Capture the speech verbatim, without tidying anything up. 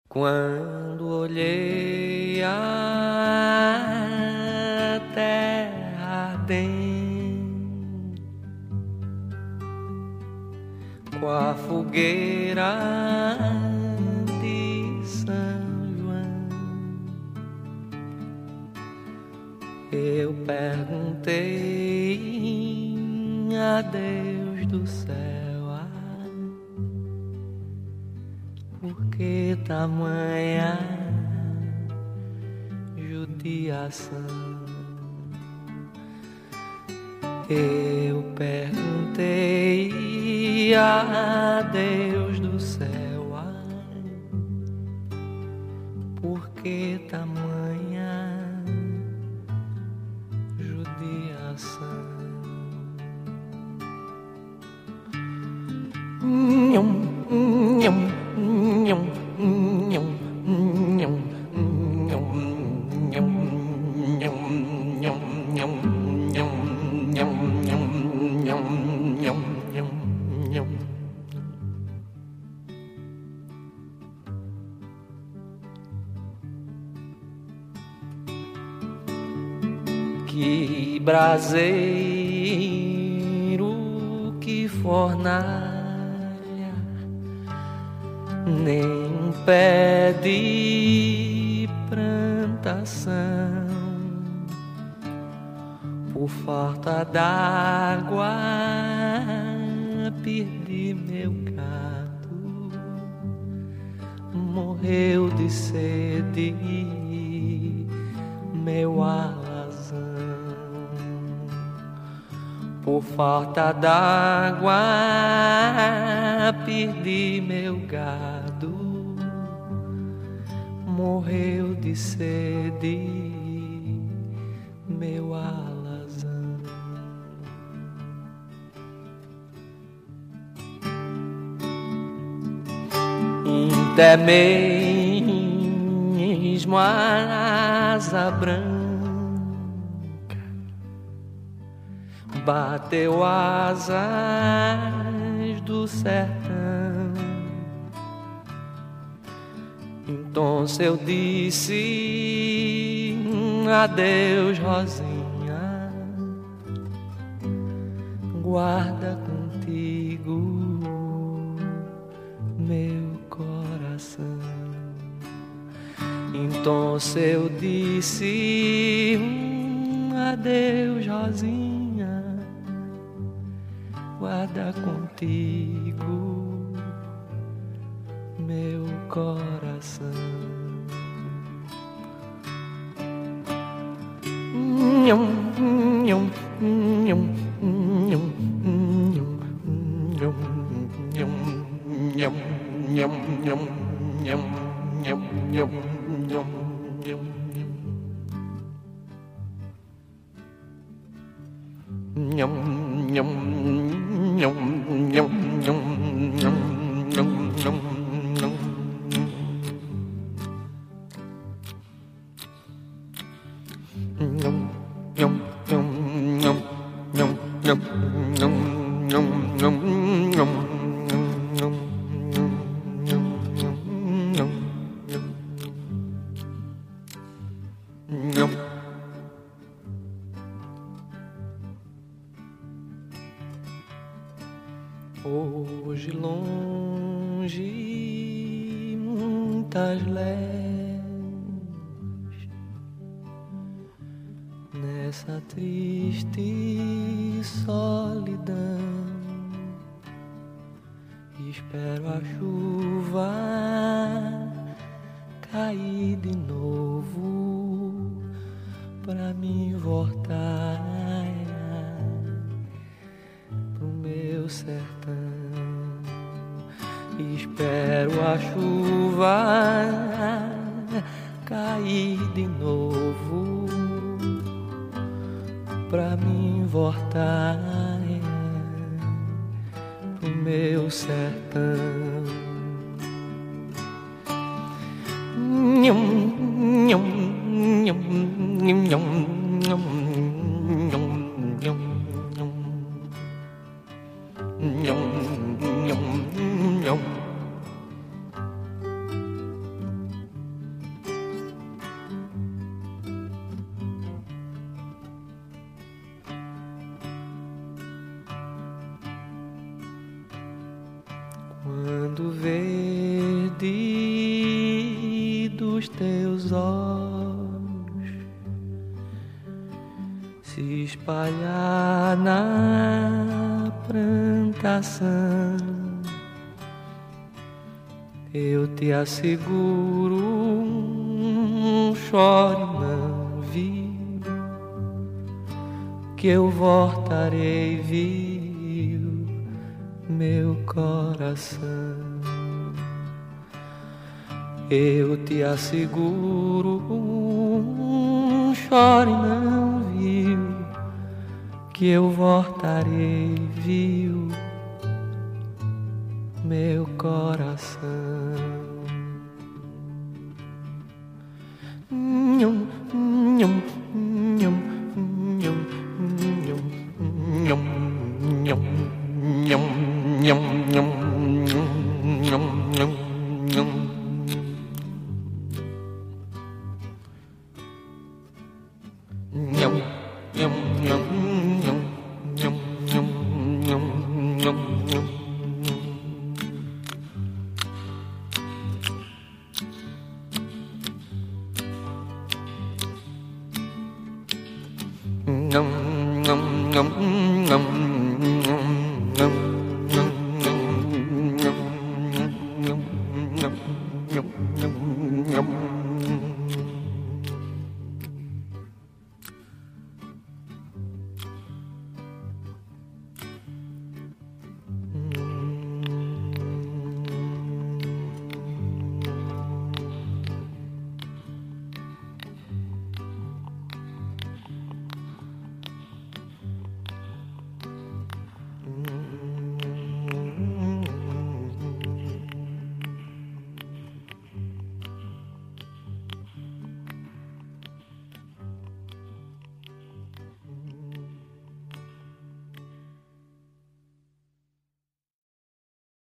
Quando olhei a terra ardente com a fogueira de São João, eu perguntei a Deus do céu: por que tamanha judiação? Eu perguntei a Deus do céu: por que tamanha judiação? Nhum, nhum. Que braseiro, que fornalha, nem um pé de plantação, por falta d'água perdi meu gado, morreu de sede meu alazão. Por falta d'água perdi meu gado, morreu de sede meu alazão. Até mesmo a asa branca bateu asas do sertão. Então eu disse adeus, Rosinha, guarda contigo meu coração. Então eu disse adeus, Rosinha, guarda contigo meu coração. Nhum, nhum, nhum, nhum, nhum, nhum, nhum, nhum, nhum, nhum, nhum, nhum, nhum, nhum, nhum. Nhum, nhum, nhum, nhum, nhum, nhum, nhum, nhum, nhum. Nhum, nhum, nhum, nhum, nhum, nhum, nhum, nhum, nhum, nhum. Hoje longe muitas léguas, nessa triste solidão, espero a chuva cair de novo pra mim voltar pro meu sertão. Espero a chuva cair de novo pra mim voltar pro meu sertão. Nhum, nhum, nhum, nhum, nhum, nhum, nhum, nhum, nhum, nhum, nhum. dos teus olhos se espalhar na plantação, eu te asseguro, um chore não viu, que eu voltarei viu, meu coração. Eu te asseguro, um chore não viu, que eu voltarei viu, meu coração. Nhum, nhum, nhum, nhum, nhum, nhum, nhum, nhum, nhum, nhum, nhum, nhum, nhum. Nhum, nhum, nhum, nhum, nhum, nhum, nhum, nhum, nhum. Nhum, nhum, nhum, nhum, nhum, nhum, nhum, nhum, nhum, nhum, nhum, nhum, nhum, nhum.